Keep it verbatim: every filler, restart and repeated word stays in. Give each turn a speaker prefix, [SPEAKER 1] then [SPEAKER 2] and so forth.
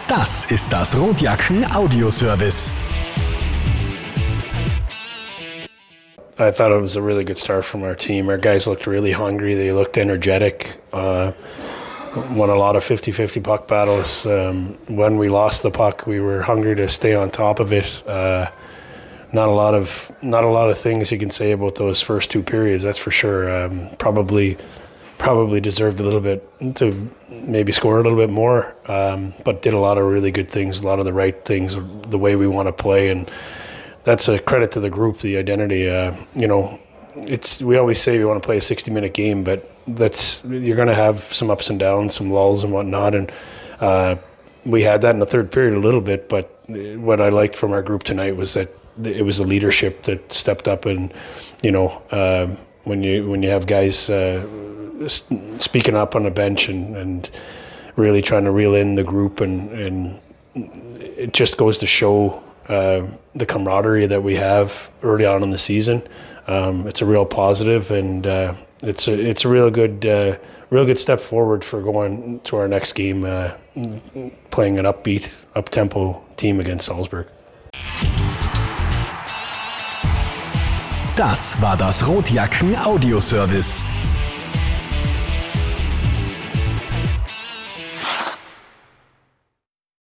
[SPEAKER 1] Das ist das Rotjacken Audioservice.
[SPEAKER 2] I thought it was a really good start from our team. Our guys looked really hungry. They looked energetic. Uh, won a lot of fifty-fifty puck battles. Um, when we lost the puck, we were hungry to stay on top of it. Uh, not a lot of not a lot of things you can say about those first two periods. That's for sure. Um, probably probably deserved a little bit to maybe score a little bit more, um, but did a lot of really good things, a lot of the right things, the way we want to play, and that's a credit to the group, the identity. Uh, you know, it's we always say we want to play a sixty-minute game, but that's you're going to have some ups and downs, some lulls and whatnot, and uh, we had that in the third period a little bit. But what I liked from our group tonight was that it was the leadership that stepped up, and you know, uh, when you when you have guys uh, speaking up on the bench and, and really trying to reel in the group, and, and it just goes to show uh, the camaraderie that we have early on in the season. Um, it's a real positive, and uh, it's a it's a real good uh, real good step forward for going to our next game, uh, playing an upbeat, up-tempo team against Salzburg.
[SPEAKER 1] Das war das Rotjacken Audioservice.